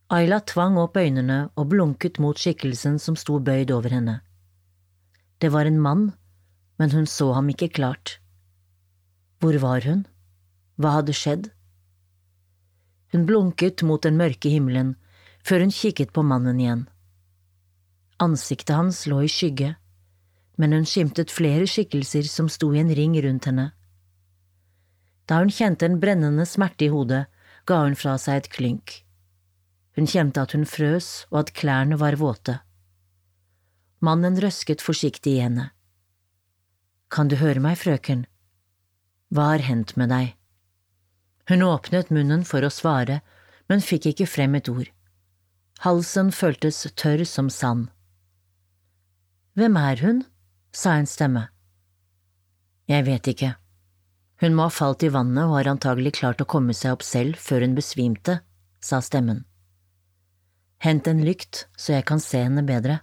Ayla tvang opp øynene og blunket mot skikkelsen som sto bøyd over henne. Det var en mann, men hun så ham ikke klart. Hvor var hun? Hva hadde skjedd? Hun blunket mot den mørke himmelen, før hun kikket på mannen igjen. Ansiktet hans lå i skygge, men hun skimtet flere skikkelser som sto i en ring rundt henne. Da hun kjente en brennende smerte i hodet, ga hun fra seg et klynk. Hun kjente at hun frøs og at klærne var våte. Mannen røsket forsiktig i henne. Kan du høre meg, frøken? Hva har hendt med deg? Hun åpnet munnen for å svare, men fikk ikke frem et ord. Halsen føltes tørr som sand. Hvem er hun? Sa en stemme. Jeg vet ikke. Hun må ha falt i vannet og har antagelig klart å komme seg opp selv før hun besvimte, sa stemmen. Hent en lykt så jeg kan se henne bedre.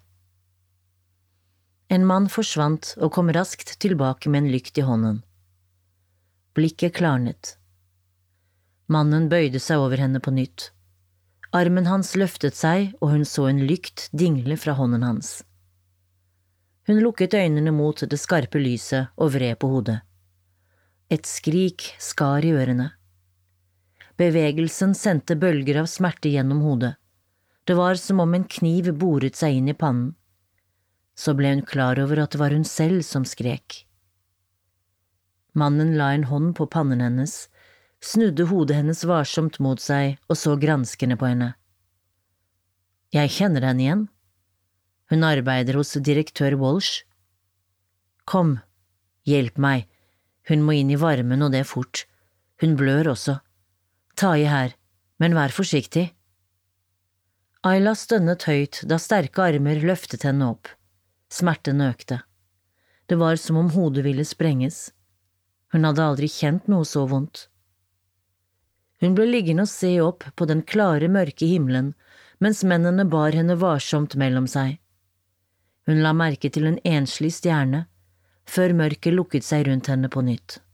En mann forsvant og kom raskt tilbake med en lykt i hånden. Blikket klarnet. Mannen bøyde seg over henne på nytt. Armen hans løftet seg, og hun så en lykt dingle fra hånden hans. Hun lukket øynene mot det skarpe lyset og vred på hodet. Et skrik skar i ørene. Bevegelsen sendte bølger av smerte gjennom hodet. Det var som om en kniv boret seg inn i pannen. Så ble hun klar over at det var hun selv som skrek. Mannen la en hånd på pannen hennes, snudde hodet hennes varsomt mot seg og så granskende på henne. Jeg kjenner henne igjen. Hun arbeider hos direktør Walsh. Kom, hjelp meg. Hun må inn i varmen og det fort. Hun blør også. Ta i her, men vær forsiktig. Ayla stønnet høyt da sterke armer løftet henne opp. Smerten økte. Det var som om hodet ville sprenges. Hun hadde aldri kjent noe så vondt. Hun ble liggende og se opp på den klare, mørke himmelen, mens mennene bar henne varsomt mellom seg. Hun la merke til en enslig stjerne, før mørket lukket seg rundt henne på nytt.